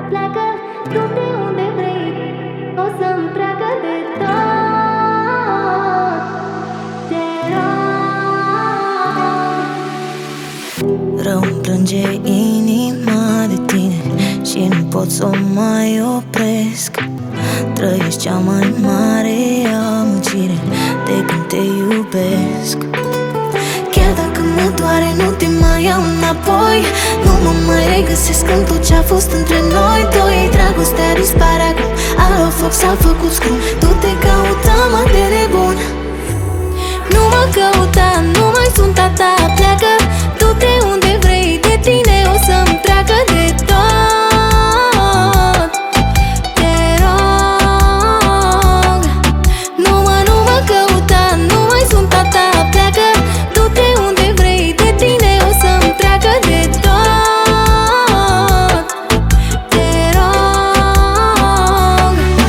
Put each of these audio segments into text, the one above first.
pleacă, du-te unde vrei, o să-mi treacă de tot. Te rog. Rău-mi plânge inima de tine și nu pot să o mai opresc. Trăiești cea mai mare amăgire de când te iubesc. Chiar dacă mă doare, nu te mai iau înapoi. Nu mă mai regăsesc în tot ce-a fost între noi doi. Dragostea dispare acum, alo foc s-a făcut scrum. Tu te căutam de nebun. Nu mă căuta, nu mai sunt a ta. Pleacă, du-te unde vrei, de tine o să-mi treacă de tot. Te rog. Nu mă căuta, nu mai sunt a ta. Pleacă, du-te unde vrei, de tine o să-mi treacă de tot. Te rog.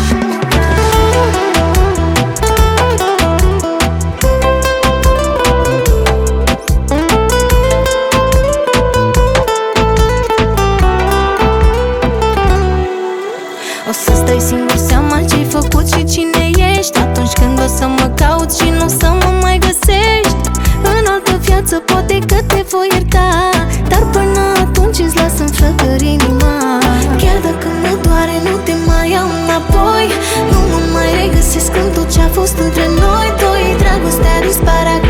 O să stai singur seama ce-ai făcut și cine ești atunci când o să mă cauți și nu o să mă mai găsești. În altă viață poate că te voi ierta, dar până atunci îți las în flăcări inima. Chiar dacă mă doare, nu te mai iau înapoi. Nu mă mai regăsesc în tot ce-a fost între noi doi. Dragostea dispare